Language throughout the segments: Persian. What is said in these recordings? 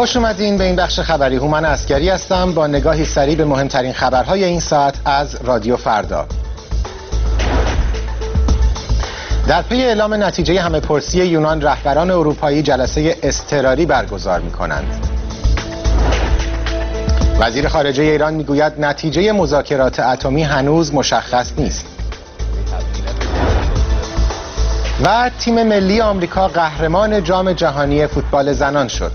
خوش اومدین به این بخش خبری. هومن عسکری هستم با نگاهی سریع به مهمترین خبرهای این ساعت از رادیو فردا. در پی اعلام نتیجه همه‌پرسی یونان، رهبران اروپایی جلسه اضطراری برگزار می‌کنند. وزیر خارجه ایران میگوید نتیجه مذاکرات اتمی هنوز مشخص نیست. و تیم ملی آمریکا قهرمان جام جهانی فوتبال زنان شد.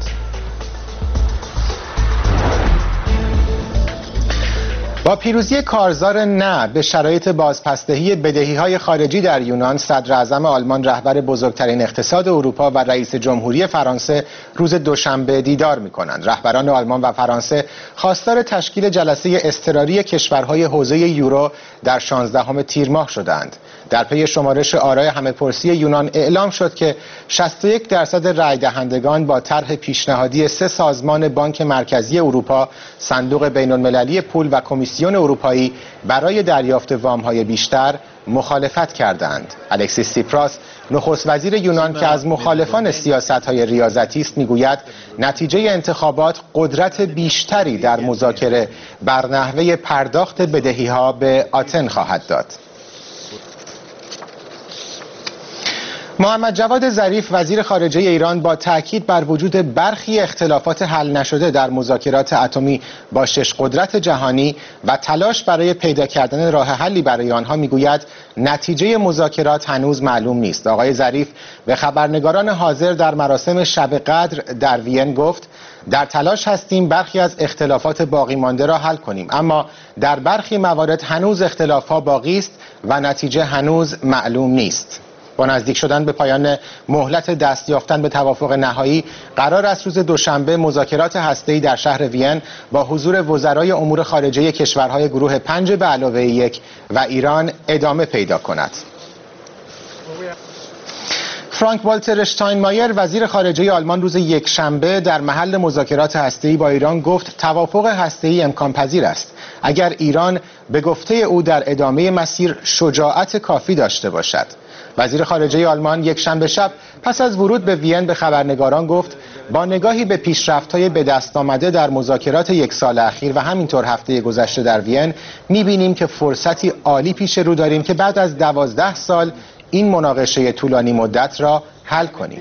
با پیروزی کارزار نه به شرایط بازپسدهی بدهی‌های خارجی در یونان، صدر اعظم آلمان، رهبر بزرگترین اقتصاد اروپا و رئیس جمهوری فرانسه روز دوشنبه دیدار می‌کنند. رهبران آلمان و فرانسه خواستار تشکیل جلسه اضطراری کشورهای حوزه یورو در 16 تیر ماه شدند. در پی شمارش آرای همه‌پرسی یونان اعلام شد که 61% رای دهندگان با طرح پیشنهادی 3 سازمان بانک مرکزی اروپا، صندوق بین‌المللی پول و کمیسیون اروپایی برای دریافت وام‌های بیشتر مخالفت کردند. الکسیس سیپراس، نخست وزیر یونان که از مخالفان سیاست‌های ریاضتی است، میگوید نتیجه انتخابات قدرت بیشتری در مذاکره بر نحوه پرداخت بدهی‌ها به آتن خواهد داد. محمد جواد ظریف، وزیر خارجه ایران، با تاکید بر وجود برخی اختلافات حل نشده در مذاکرات اتمی با 6 قدرت جهانی و تلاش برای پیدا کردن راه حلی برای آنها، میگوید نتیجه مذاکرات هنوز معلوم نیست. آقای ظریف به خبرنگاران حاضر در مراسم شب قدر در وین گفت در تلاش هستیم برخی از اختلافات باقی مانده را حل کنیم، اما در برخی موارد هنوز اختلافات باقی است و نتیجه هنوز معلوم نیست. با نزدیک شدن به پایان مهلت دست یافتن به توافق نهایی، قرار است روز دوشنبه مذاکرات هسته‌ای در شهر وین با حضور وزرای امور خارجه کشورهای گروه 5 به علاوه 1 و ایران ادامه پیدا کند. فرانک والتر اشتاینمایر، وزیر خارجه آلمان، روز یکشنبه در محل مذاکرات هسته‌ای با ایران گفت توافق هسته‌ای امکان پذیر است اگر ایران به گفته او در ادامه مسیر شجاعت کافی داشته باشد. وزیر خارجه آلمان یکشنبه شب پس از ورود به وین به خبرنگاران گفت با نگاهی به پیشرفت‌های به دست آمده در مذاکرات یک سال اخیر و همینطور هفته گذشته در وین، می‌بینیم که فرصتی عالی پیش رو داریم که بعد از 12 سال این مناقشه طولانی مدت را حل کنیم.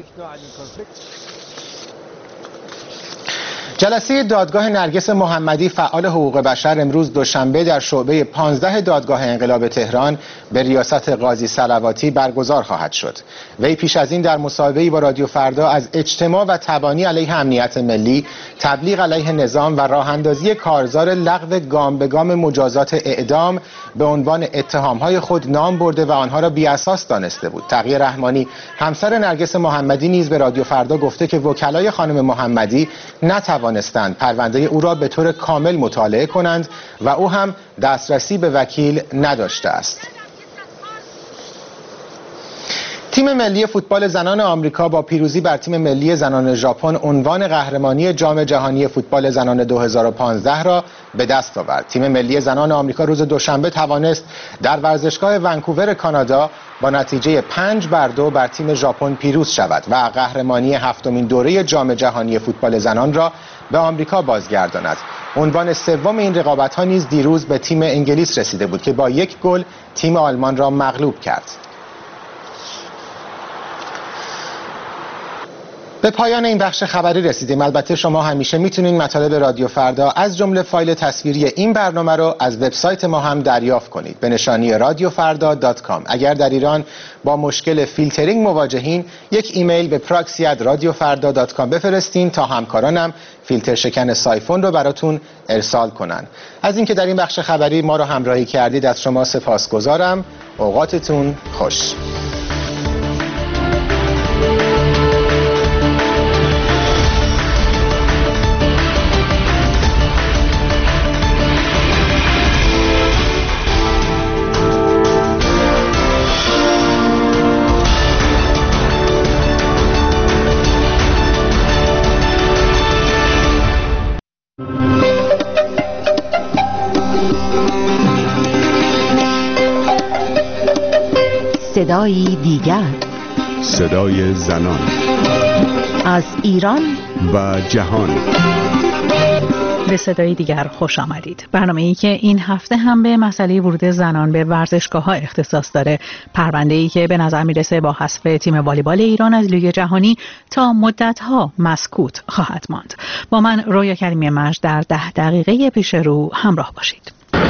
جلسه دادگاه نرگس محمدی، فعال حقوق بشر، امروز دوشنبه در شعبه 15 دادگاه انقلاب تهران به ریاست قاضی صلواتی برگزار خواهد شد. وی پیش از این در مصاحبه‌ای با رادیو فردا از اجتماع و تبانی علیه امنیت ملی، تبلیغ علیه نظام و راه‌اندازی کارزار لغو گام به گام مجازات اعدام به عنوان اتهام‌های خود نام برده و آنها را بی‌اساس دانسته بود. تقی رحمانی، همسر نرگس محمدی، نیز به رادیو فردا گفته که وکلای خانم محمدی نتوانستند پرونده او را به طور کامل مطالعه کنند و او هم دسترسی به وکیل نداشته است. تیم ملی فوتبال زنان آمریکا با پیروزی بر تیم ملی زنان ژاپن عنوان قهرمانی جام جهانی فوتبال زنان 2015 را به دست آورد. تیم ملی زنان آمریکا روز دوشنبه توانست در ورزشگاه ونکوور کانادا با نتیجه 5-2 بر تیم ژاپن پیروز شود و قهرمانی 7مین دوره جام جهانی فوتبال زنان را به آمریکا بازگرداند. عنوان سوم این رقابت‌ها نیز دیروز به تیم انگلیس رسیده بود که با 1 گل تیم آلمان را مغلوب کرد. به پایان این بخش خبری رسیدیم. البته شما همیشه میتونید مطالب رادیو فردا از جمله فایل تصویری این برنامه رو از وبسایت ما هم دریافت کنید به نشانی radiofarda.com. اگر در ایران با مشکل فیلترینگ مواجهین، یک ایمیل به proxy@radiofarda.com بفرستین تا همکارانم فیلتر شکن سایفون رو براتون ارسال کنن. از اینکه در این بخش خبری ما رو همراهی کردید از شما سپاسگزارم. اوقاتتون خوش. صدایی دیگر، صدای زنان از ایران و جهان. به صدای دیگر خوش آمدید. برنامه‌ای که این هفته هم به مسئله ورود زنان به ورزشگاه‌ها اختصاص داره. پرونده‌ای که به نظر میرسه با حذف تیم والیبال ایران از لیگ جهانی تا مدت‌ها مسکوت خواهد ماند. با من رویا کریمی مجد در 10 دقیقه پیش رو همراه باشید.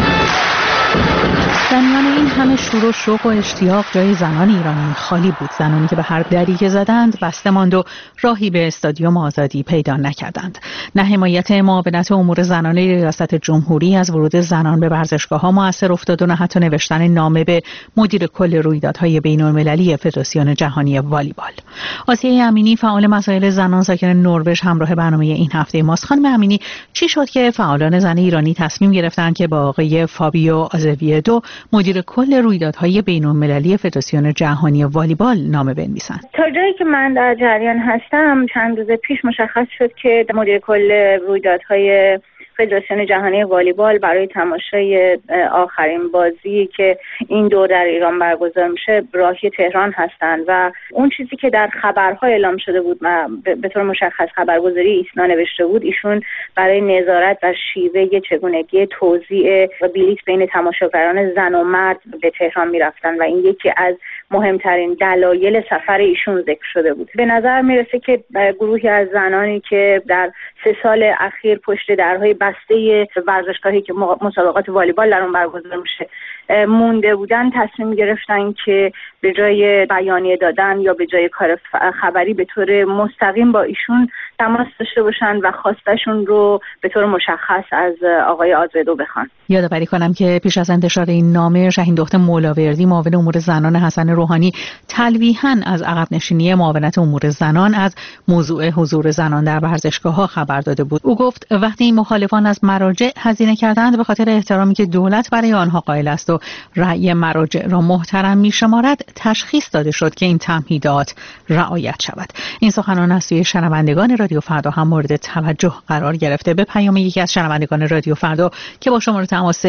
در میان این همه شور و شوق و اشتیاق جای زنان ایرانی خالی بود. زنانی که به هر دری که زدند بسته ماند و راهی به استادیوم آزادی پیدا نکردند. نه حمایت معاونت امور زنان ریاست جمهوری از ورود زنان به ورزشگاه‌ها مؤثر افتاد و نه حتی نوشتن نامه به مدیر کل رویدادهای بین‌المللی فدراسیون جهانی والیبال. آسیه امینی فعال مسائل زنان ساکن نروژ همراه برنامه این هفته ماست. خانم امینی، چی شد که فعالان زن ایرانی تصمیم گرفتند که با آقای فابیو آزویدو مدیر کل رویدادهای بین‌المللی فدراسیون جهانی والیبال نامه بنویسند؟ تا جایی که من در جریان هستم چند روز پیش مشخص شد که مدیر کل رویدادهای فدراسیون جهانی والیبال برای تماشای آخرین بازی که این دور در ایران برگزار میشه راهی تهران هستند و اون چیزی که در خبرها اعلام شده بود به طور مشخص خبرگزاری ایسنا نوشته بود، ایشون برای نظارت و شیوه چگونگی توزیع و بلیط بین تماشاگران زن و مرد به تهران میرفتن و این یکی از مهمترین دلایل سفر ایشون ذکر شده بود. به نظر میرسه که گروهی از زنانی که در 3 سال اخیر پشت درهای بسته ورزشگاهی که مسابقات والیبال در اون برگزار میشه مونده بودن تصمیم گرفتن که به جای بیانیه دادن یا به جای کار خبری به طور مستقیم با ایشون تماس داشته باشن و خواستشون رو به طور مشخص از آقای آزویدو بخوان. یادآوری کنم که پیش از انتشار این نامه شاهین دختر مولاوردی معاون امور زنان حسن روحانی تلویحاً از عقب نشینی معاونت امور زنان از موضوع حضور زنان در ورزشگاه‌ها خبر داده بود. او گفت وقتی این مخالفان از مراجع هزینه کردند به خاطر احترامی که دولت برای آنها قائل است و رأی مراجع را محترم می‌شمارد، تشخیص داده شد که این تمهیدات رعایت شود. این سخنان از سوی شنوندگان رادیو فردا هم مورد توجه قرار گرفته. به پیام یکی از شنوندگان رادیو فردا که با شماره تماس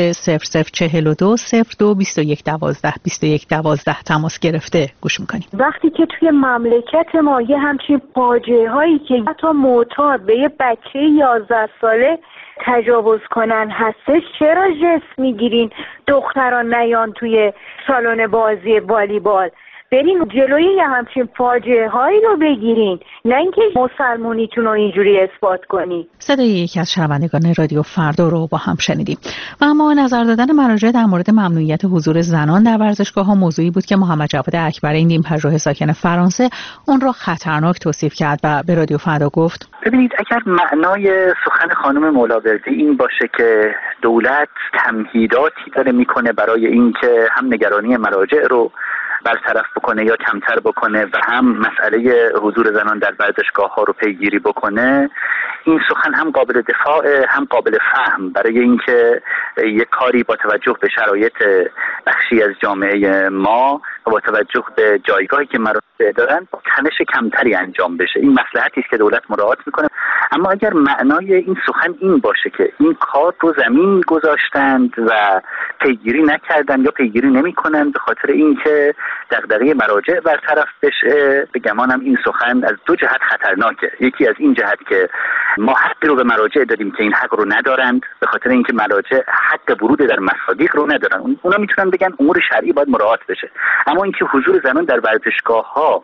0042 02 21 12 21 12 تماس گرفته گوش می‌کنیم. وقتی که توی مملکت ما یه همچین فاجعه‌هایی که حتی معتاد به یه بچه 11 ساله تجاوز کنن هستش، چرا جست میگیرین دختران نیان توی سالن بازی والیبال؟ برین جلوی همچین فاجعه هایی رو بگیرین، نه اینکه مسلمونیتون رو اینجوری اثبات کنی. صدای یکی از شنوندگان رادیو فردا رو با هم شنیدیم. و اما نظر دادن مراجع در مورد ممنوعیت حضور زنان در ورزشگاه‌ها موضوعی بود که محمد جواد اکبر این نیم‌پژوه ساکن فرانسه اون را خطرناک توصیف کرد و به رادیو فردا گفت: ببینید، اگر معنای سخن خانم مولاوردی این باشه که دولت تمهیداتی داره میکنه برای اینکه هم نگرانی مراجع رو برطرف بکنه یا کمتر بکنه و هم مسئله حضور زنان در ورزشگاه‌ها رو پیگیری بکنه، این سخن هم قابل دفاع هم قابل فهم برای اینکه یک کاری با توجه به شرایط بخشی از جامعه ما و با توجه به جایگاهی که مراجع دارن با تنش کمتری انجام بشه. این مصلحتی است که دولت مراعات میکنه. اما اگر معنای این سخن این باشه که این کار رو زمین گذاشتند و پیگیری نکردن یا پیگیری نمیکنن به خاطر اینکه دغدغه مراجع برطرف بشه، به گمانم این سخن از 2 جهت خطرناکه. یکی از این جهت که ما حقی رو به مراجع دادیم که این حق رو ندارند، به خاطر اینکه مراجع حق ورود در مصادیق رو ندارن. اونا میتونن بگن امور شرعی باید مراعات بشه، اما اینکه حضور زنان در ورزشگاه‌ها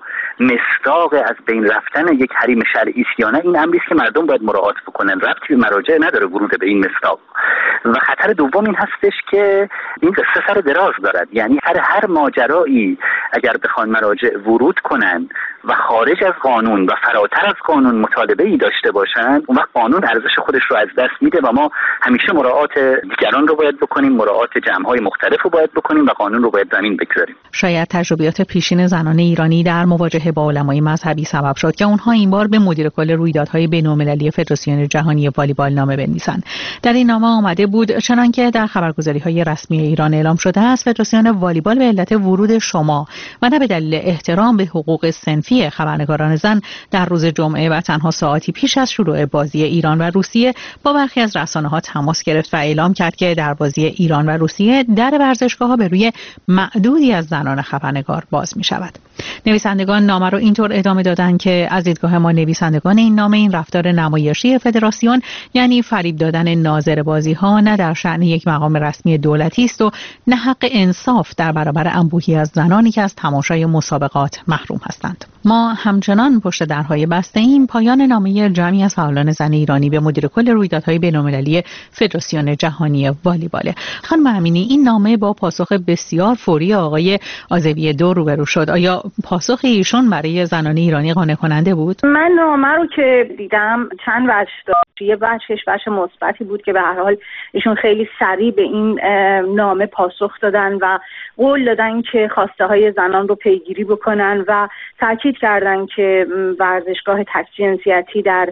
مصداق از بین رفتن یک حریم شرعی است یا نه، این امری است که مردم باید مراعات بکنن. ربطی به مراجع نداره ورود به این مصداق. و خطر دوم این هستش که این قصه سر دراز دارد، یعنی هر ماجرایی اگر بخوان مراجع ورود کنن و خارج از قانون و فراتر از قانون مطالبه‌ای داشته باشن، اون وقت قانون ارزش خودش رو از دست میده و ما همیشه مراعات دیگران رو باید بکنیم، مراعات جمع‌های مختلف رو باید بکنیم و قانون رو باید زمین بگذاریم. شاید تجربیات پیشین زنان ایرانی در مواجهه با علمای مذهبی سبب شد که اونها این بار به مدیر کل رویدادهای بین‌المللی فدراسیون جهانی والیبال نامه بنویسند. در این نامه آمده بود چنانکه در خبرگزاری‌های رسمی ایران اعلام شده است، فدراسیون والیبال به علت ورود شما و نه به دلیل احترام به حقوق صنفی خبرنگاران زن در روز جمعه و تنها ساعتی پیش از شروع بازی ایران و روسیه با برخی از رسانه‌ها تماس گرفت و اعلام کرد که در بازی ایران و روسیه در ورزشگاه‌ها به روی معدودی از زنان خبرنگار باز می‌شود. نویسندگان نامه رو اینطور ادامه دادن که از دیدگاه ما نویسندگان این نامه این رفتار نمایشی فدراسیون یعنی فریب دادن ناظر بازی ها نه در شأن یک مقام رسمی دولتی است و نه حق انصاف در برابر انبوهی از زنانی که از تماشای مسابقات محروم هستند. ما همچنان پشت درهای بسته ایم. پایان نامه جمعی از فعالان زن ایرانی به مدیر کل رویدادهای بین‌المللی فدراسیون جهانی والیبال. خانم امینی، این نامه با پاسخ بسیار فوری آقای آزویدو روبرو شد. آیا پاسخ ایشون برای زنان ایرانی قانع کننده بود؟ من نامه رو که دیدم چند وجه داشت. یه وجهش وجه مثبتی بود که به هر حال ایشون خیلی سریع به این نامه پاسخ دادن و قول دادن که خواسته های زنان رو پیگیری بکنن و تاکید کردن که ورزشگاه تک‌جنسیتی در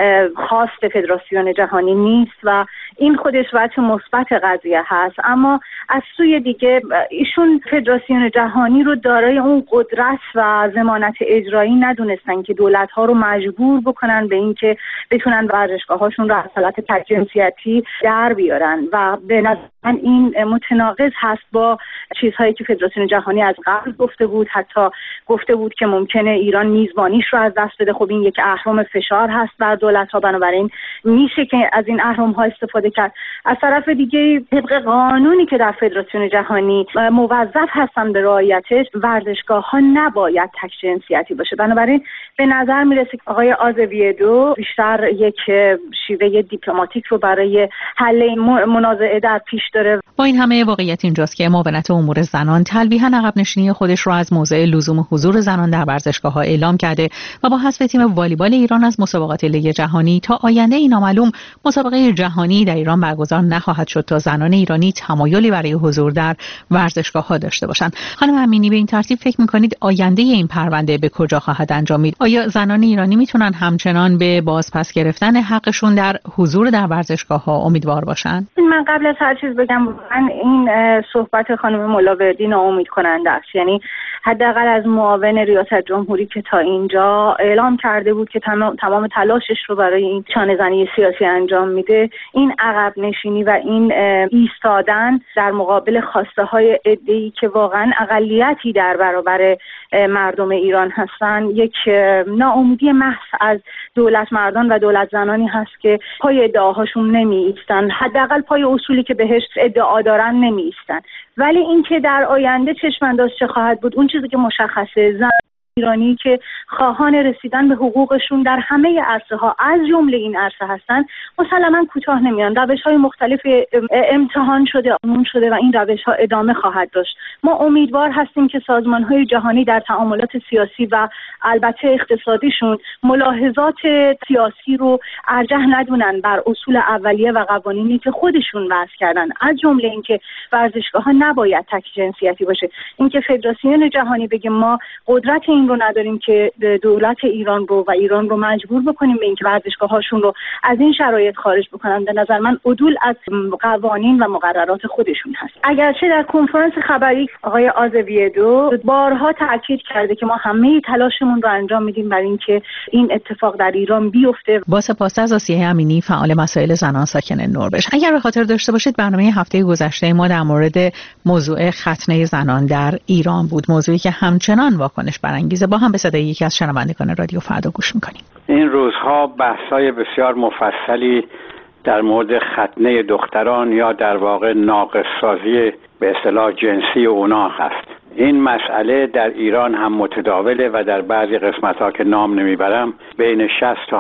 خواست فدراسیون جهانی نیست و این خودش وجه مثبت قضیه هست. اما از سوی دیگه ایشون فدراسیون جهانی رو دارای اون قدرت و ضمانت اجرایی ندونستن که دولت‌ها رو مجبور بکنن به این که بتونن ورزشگاه‌هاشون رو از حالت تک‌جنسیتی در بیارن و به نظر من این متناقض هست با چیزهایی که فدراسیون جهانی از قبل گفته بود. حتی گفته بود که ممکنه ایران میزبانیش رو از دست بده. خب این یک اهرم فشار هست بر دولت‌ها، بنابراین میشه که از این اهرم‌ها استفاده کرد. از طرف دیگه طبق قانونی که در فدراسیون جهانی موظف هستن به رعایتش، ورزشگاه‌ها نباید تک‌جنسیتی باشه. بنابراین به نظر میرسه که آقای آزویدو بیشتر یک شیوه دیپلماتیک رو برای حل منازعه در پیش داره. با این همه واقعیت اینجاست که معاونت امور زنان تلویحاً عقب نشینی خودش رو از موضع لزوم حضور زنان در ورزشگاه‌ها اعلام کرده و با حذف تیم والیبال ایران از مسابقات لیگ جهانی تا آینده ای نامعلوم مسابقه جهانی در ایران برگزار نخواهد شد تا زنان ایرانی تمایلی برای حضور در ورزشگاه‌ها داشته باشند. خانم امینی، به این ترتیب فکر می‌کنید آینده این پرونده به کجا خواهد انجامید؟ آیا زنان ایرانی میتونن همچنان به بازپس گرفتن حقشون در حضور در ورزشگاه‌ها امیدوار باشن؟ من قبل از هر چیز بگم این صحبت خانم مولاوردی ناامید کننده است. یعنی حداقل از معاون ریاست جمهوری که تا اینجا اعلام کرده بود که تمام تلاشش رو برای این شانه‌زنی سیاسی انجام میده، این عقب نشینی و این ایستادن در مقابل خواسته های عده‌ای که واقعا اقلیتی در برابر مردم ایران هستن، یک ناامیدی محض از دولت مردان و دولت زنانی هست که پای ادعاهاشون نمی ایستن، حداقل پای اصولی که بهش ادعا دارن نمی ایستن. ولی اینکه در آینده چشم‌انداز چه خواهد بود، اون چیزی که مشخصه، زن ایرانی که خواهان رسیدن به حقوقشون در همه عرصه‌ها از جمله این عرصه هستن، مسلماً کوتاه نمیان. روش‌های مختلف امتحان شده، آمون شده و این روش‌ها ادامه خواهد داشت. ما امیدوار هستیم که سازمان‌های جهانی در تعاملات سیاسی و البته اقتصادیشون ملاحظات سیاسی رو ارجح ندونن بر اصول اولیه و قوانینی که خودشون وضع کردن، از جمله اینکه ورزشگاه‌ها نباید تک‌جنسیتی باشه. اینکه فدراسیون جهانی بگه ما قدرت این رو نداریم که دولت ایران رو و ایران رو مجبور بکنیم به اینکه ورزشگاه‌هاشون رو از این شرایط خارج بکنن، به نظر من عدول از قوانین و مقررات خودشون هست. اگرچه در کنفرانس خبری آقای آزویدو بارها تاکید کرده که ما همه تلاشمون رو انجام میدیم برای اینکه این اتفاق در ایران بیفته. با سپاس از آسیه امینی، فعال مسائل زنان ساکن نروژ. اگر به خاطر داشته باشید برنامه هفته گذشته ما در مورد موضوع ختنه زنان در ایران بود، موضوعی که همچنان واکنش برانگیزه. با هم به صدای یکی از شنوندگان رادیو فردا گوش میکنیم. این روزها بحث‌های بسیار مفصلی در مورد ختنه دختران یا در واقع ناقص‌سازی به اصطلاح جنسی اونا هست. این مسئله در ایران هم متداوله و در بعضی قسمت‌ها که نام نمیبرم بین 60 تا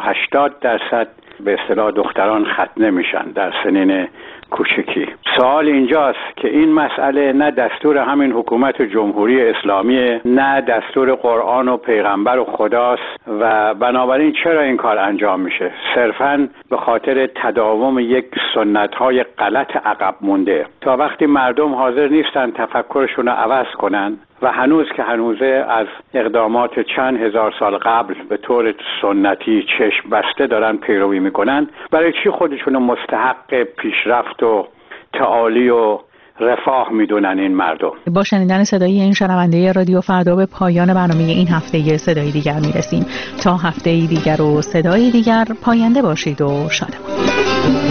80% به اصطلاح دختران ختنه میشن در سنین کوچکی. سوال اینجاست که این مسئله نه دستور همین حکومت جمهوری اسلامی، نه دستور قرآن و پیغمبر و خداست و بنابراین چرا این کار انجام میشه؟ صرفاً به خاطر تداوم یک سنت‌های غلط عقب مونده. تا وقتی مردم حاضر نیستن تفکرشون رو عوض کنن و هنوز که هنوزه از اقدامات چند هزار سال قبل به طور سنتی چشم بسته دارن پیروی میکنن، برای چی خودشونو مستحق پیشرفت و تعالی و رفاه میدونن این مردم؟ با شنیدن صدای این شنونده رادیو فردا به پایان برنامه این هفته صدای دیگر میرسیم. تا هفته دیگر و صدای دیگر، پاینده باشید و شادمان.